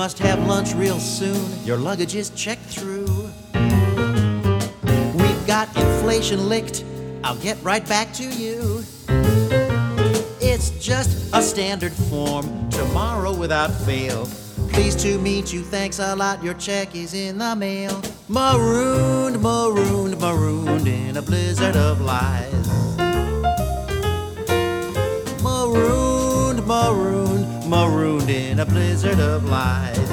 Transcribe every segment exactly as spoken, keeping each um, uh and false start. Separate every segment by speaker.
Speaker 1: must have lunch real soon. Your luggage is checked through. We've got inflation licked. I'll get right back to you. It's just a standard form. Tomorrow without fail. Pleased to meet you, thanks a lot. Your check is in the mail. Marooned, marooned, marooned in a blizzard of lies. Marooned, marooned, marooned in a blizzard of lies.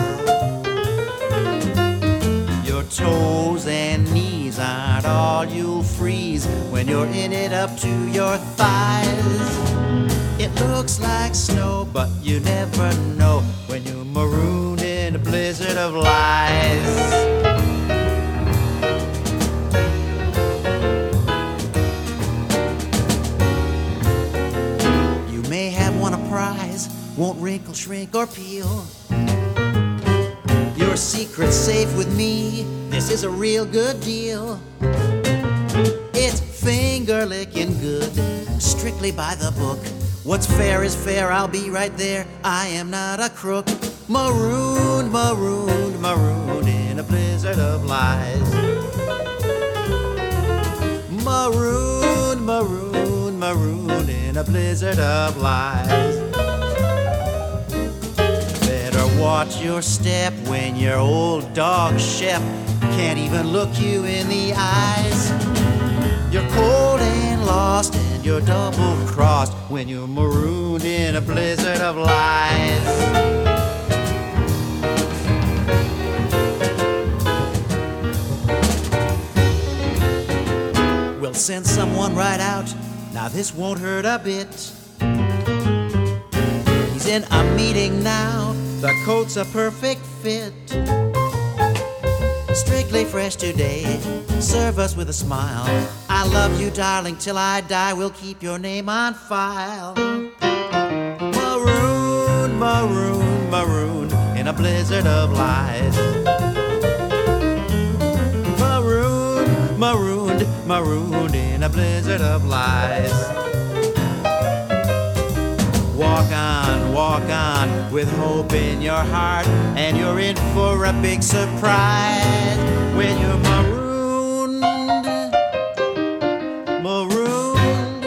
Speaker 1: Your toes and knees aren't all you'll freeze when you're in it up to your thighs. It looks like snow, but you never know when you're marooned in a blizzard of lies. You may have won a prize, won't wrinkle, shrink, or peel. Your secret's safe with me, this is a real good deal. It's finger-licking good, strictly by the book. What's fair is fair, I'll be right there, I am not a crook. Marooned, marooned, marooned in a blizzard of lies. Marooned, marooned, marooned in a blizzard of lies. Better watch your step when your old dog Shep can't even look you in the eyes. You're cold and lost and you're double-crossed when you're marooned in a blizzard of lies. We'll send someone right out, now this won't hurt a bit. He's in a meeting now, the coat's a perfect fit. Strictly fresh today, serve us with a smile. I love you, darling, till I die, we'll keep your name on file. Maroon, maroon, maroon in a blizzard of lies. Maroon, marooned, marooned in a blizzard of lies. Walk on, walk on, with hope in your heart, and you're in for a big surprise when you're marooned, marooned,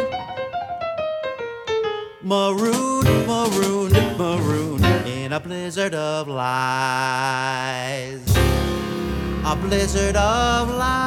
Speaker 1: marooned, marooned, marooned in a blizzard of lies, a blizzard of lies.